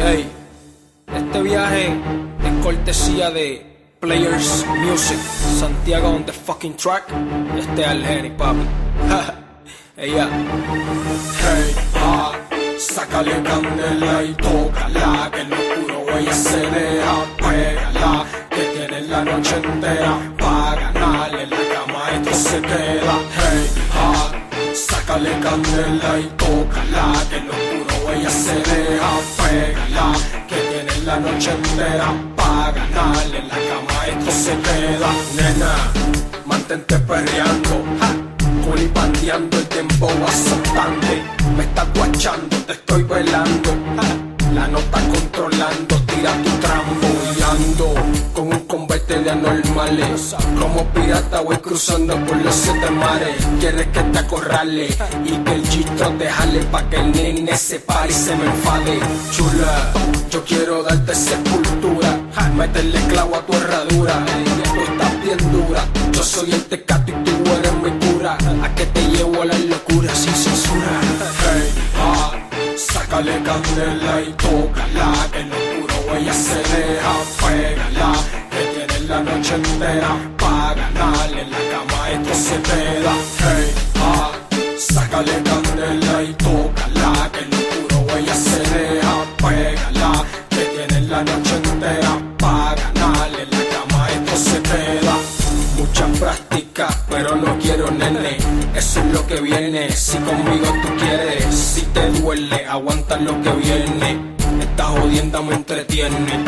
Hey, este viaje es cortesía de Players Music, Santiago on the fucking track. Este es el Geni, papi. Ella. Hey, sácale candela y tócala, que en lo oscuro ella se deja. Pégala, que tiene la noche entera pa' ganarle en la cama, esto se queda. Hey, sácale candela y tócala, que en lo oscuro ella se deja. Pégala, que tiene la noche entera pa' ganarle en la cama, esto se queda. Nena, mantente perreando, culipandeando, el tiempo va azotante. Me estás guachando, te estoy velando, la nota controlando, tira tu trampo y ando con un combate de anormales. Como pirata voy cruzando por los 7 mares. Quieres que te acorrale y que el gistro te jale pa' que el nene se pare y se me enfade. Chula, yo quiero darte sepultura, meterle clavo a tu herradura. Tú estás bien dura, yo soy el Tecato y tú eres mi cura. A que te llevo a la locura sin censura. Hey, sácale candela y tócala, que en lo oscuro ella se deja. Pégala, que tiene la noche entera pa' ganarle en la cama, esto se queda. Hey, sácale candela y tócala, que en lo oscuro ella se deja. Pégala, que tiene la noche entera pa' ganarle en la cama, esto se queda. Mucha práctica, pero no quiero nene, eso es lo que viene. Si conmigo tú quieres, si te duele, aguanta lo que viene. Esta jodienda me entretiene.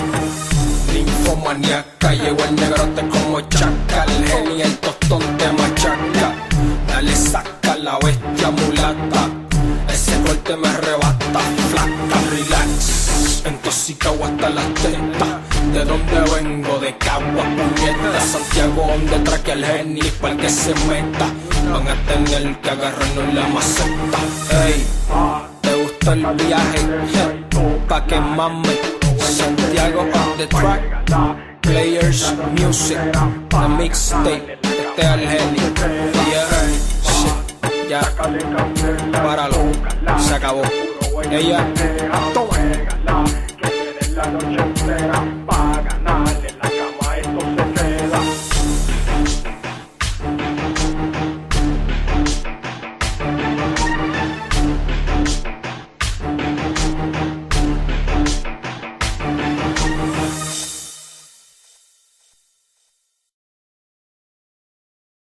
Ninfomaniaca, llegó el negrote como chaca. El Geni, el tostón te machaca. Dale, saca la bestia mulata, ese corte me arrebata. Flaca, relax, intoxicado hasta las tetas. ¿De dónde vengo? De Cagua, puñeta. Santiago, donde traque al Geni pa'l que se meta. Van a tener que agarrarnos la maceta. Ey, ¿te gustó el viaje? Pa' que mame. Santiago on the track. Players Music, the mixtape. Este es el Geni. Yeah, ya, páralo, se acabó. Ella, toma. La noche entera paga.